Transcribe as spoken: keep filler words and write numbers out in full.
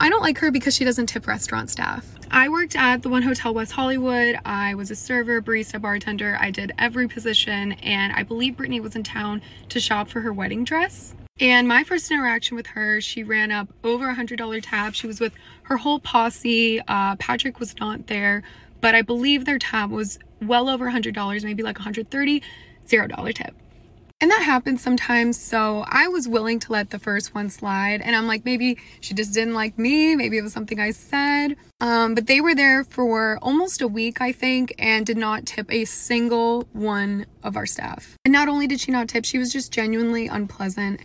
I don't like her because she doesn't tip restaurant staff. I worked at the One Hotel West Hollywood. I was a server, barista, bartender. I did every position, and I believe Brittany was in town to shop for her wedding dress. And my first interaction with her, she ran up over a hundred dollar tab. She was with her whole posse. Uh, Patrick was not there, but I believe their tab was well over a hundred dollars, maybe like one hundred thirty, zero dollar tip. And that happens sometimes, so I was willing to let the first one slide. And I'm like, maybe she just didn't like me. Maybe it was something I said. Um, but they were there for almost a week, I think, and did not tip a single one of our staff. And not only did she not tip, she was just genuinely unpleasant.